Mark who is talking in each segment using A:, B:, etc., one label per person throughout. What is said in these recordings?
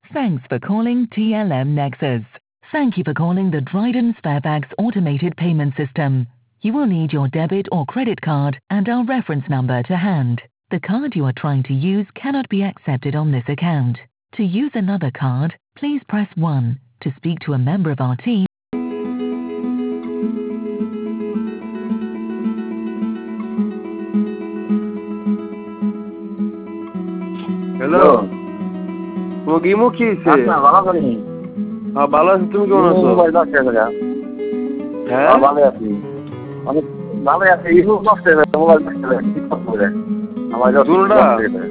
A: Thanks for calling TLM Nexus. Thank you for calling the Dryden Sparebags automated payment system. You will need your debit or credit card and our reference number to hand. The card you are trying to use cannot be accepted on this account. To use another card, please press 1. To speak to a member of our team.
B: Hello, তোমাকে ইমো কি হয়েছে?
C: ভালো করিনি।
B: হ্যাঁ ভালো আছি, তুমি কেমন আছো? হ্যাঁ
C: ভালো আছি, অনেক ভালো আছি। ইমো নষ্ট হয়ে গেছে, মোবাইল নষ্ট হয়ে গেছে, ঠিক করে আমার
B: দুটোটা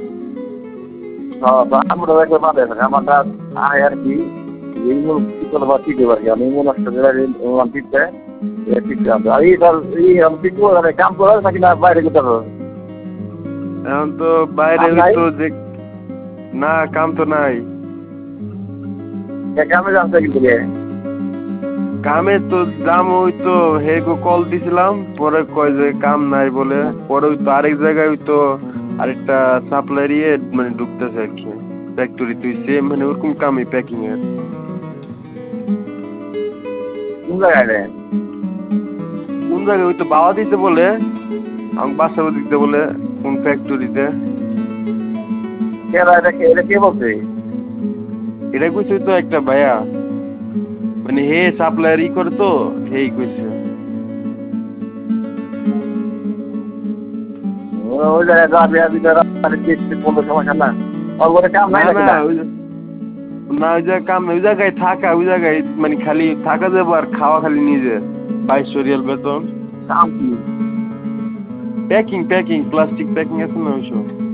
C: আমরা একবার বাদে আমারটা আয় আর কি ইমো কি করবো, ঠিক হবে আমি ইমো নষ্ট করে ঠিকছে ঠিক আছে। আর এই আমি ঠিক করে কাম করে নাকি না বাইরে যেতে হবে?
B: এখন তো বাইরে তো যে না, কাম তো নাই।
C: কামে যাচ্ছে কিন্তু
B: কামে তো দাম ওই তো হেগো কল দিছিলাম, পরে কয় যে কাম নাই বলে। পরে ওই তো আরেক জায়গায় ওই তো আরেকটা সাপ্লায়ার মানে ঢুকতেছে আর কি, ফ্যাক্টরি তুই সেম মানে ওরকম কামই প্যাকিং এর।
C: কোন জায়গায়?
B: কোন জায়গায় ওই তো বাবা দিতে বলে, আমাকে বাসাও দিতে বলে কোন ফ্যাক্টরিতে।
C: এটা কে বলছে?
B: এটা কইছে তো একটা ভাইয়া, মানে হে সাপ্লায়ার করে তো হেই কইছে।
C: ওই জায়গায় যাবে কোনো সমস্যা না, ওর কাম নাই
B: না না, ওই জায়গায় কাম, ওই জায়গায় থাকা, ওই জায়গায় মানে খালি থাকা যাবো আর খাওয়া খালি নিজে। 2200 রিয়াল বেতন।
C: কাম কি?
B: প্যাকিং প্লাস্টিক প্যাকিং আছে না ওইসব।